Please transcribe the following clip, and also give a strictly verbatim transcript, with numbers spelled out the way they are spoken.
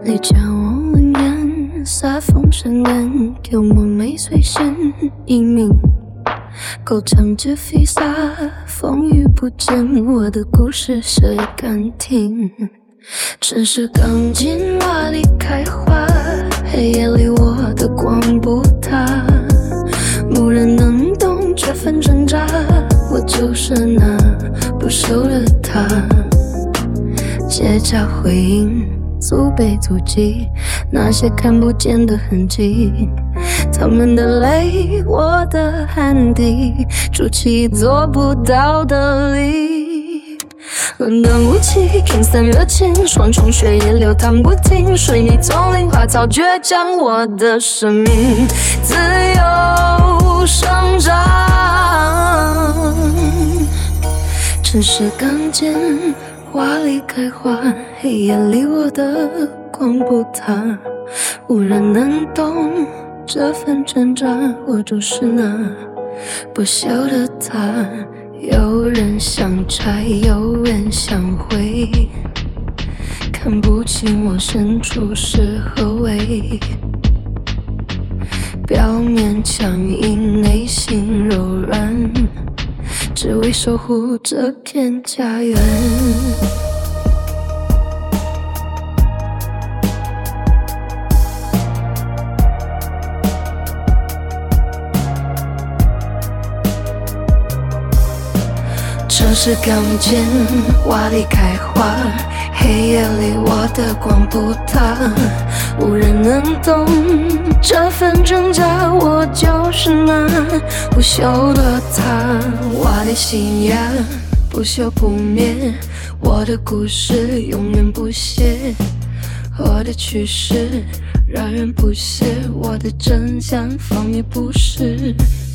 你教我文言，撒风生根，给我没随身英明，够唱着飞洒，风雨不惊，我的故事谁敢听？城市钢筋瓦砾开花，黑夜里我的光不塌，无人能懂这份挣扎，我就是那不朽的他。结痂回应，足背足迹，那些看不见的痕迹，他们的泪，我的汗滴，筑起做不到的力。伦敦雾气，天散热情，双重血液流淌不停，水泥丛林，花草倔强，我的生命自由生长。城市钢筋瓦砾开花，黑夜里我的光不塌，无人能懂这份挣扎，我就是那不朽的他。有人想拆，有人想毁，看不清我深处是何为。表面强硬，内心柔软，只为守护这片家园。城市钢筋瓦砾开花，黑夜里我的光不塌，无人能懂这份挣扎，我就是那不朽的他。瓦砾信仰不朽不灭，我的故事永远不歇，我的趋势让人不屑，我的真相放也不是。